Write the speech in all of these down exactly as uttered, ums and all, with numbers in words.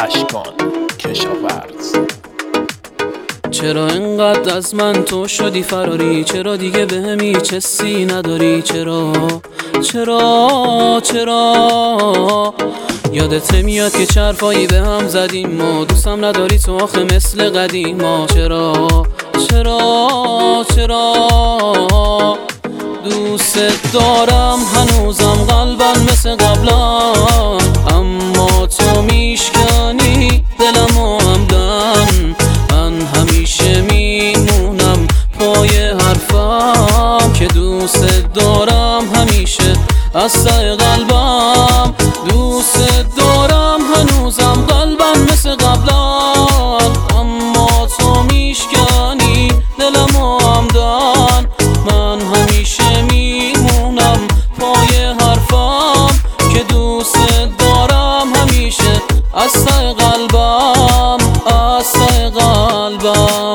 اشکان کشاورز. چرا انقدر از من تو شدی فراری؟ چرا دیگه بهم هیچ حسی نداری؟ چرا چرا چرا یادت نمیاد که چرفایی به هم زدیم ما؟ دوستم نداری تو آخه مثل قدیما. چرا چرا چرا دوست دارم هنوزم قلبم مثل قبلا، اما تو میشکنی دلمو همدن. من همیشه میمونم پای حرفم که دوست دارم همیشه از ته قلبم. دوست دارم هنوزم قلبم مثل قبلا، اما تو میشکنی دلمو همدن. من همیشه میمونم پای حرفم که دوست دارم همیشه از ته قلبم، از ته قلبم.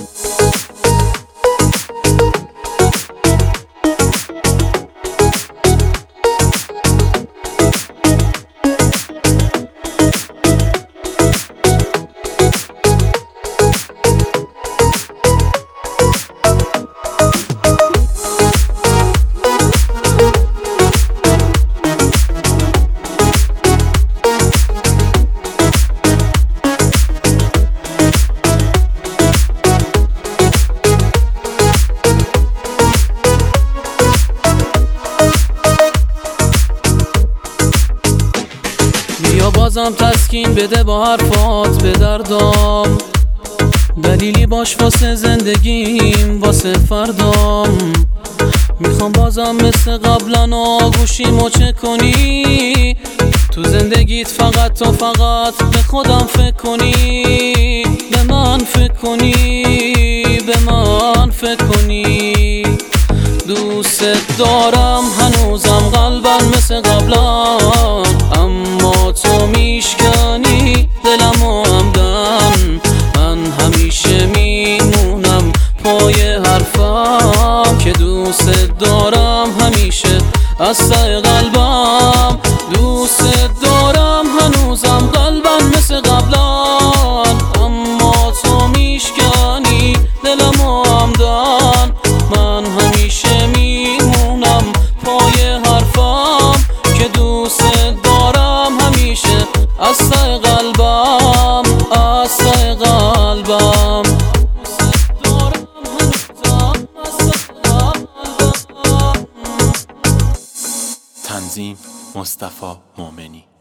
بیا بازم تسکین بده با حرفات به دردام، دلیلی باش واسه زندگیم واسه فردام. میخوام بازم مثل قبلا آگوشیمو چه کنی تو زندگیت، فقط تو فقط به خودم فکر کنی، به من فکر کنی، به من فکر کنی. دوست دارم هنوزم قلبم مثل قبلا، اما تو میشکنی دلمو همدن. من همیشه میمونم پای حرفم که دوست دارم همیشه از ته قلبم. دوست دارم هنوزم قلبم مثل قبلا، اما تو میشکنی دلمو همدن. من همیشه میمونم پای حرفم که دوست دارم همیشه از ته قلبم، از ته قلبم. تنظیم مصطفی مومنی.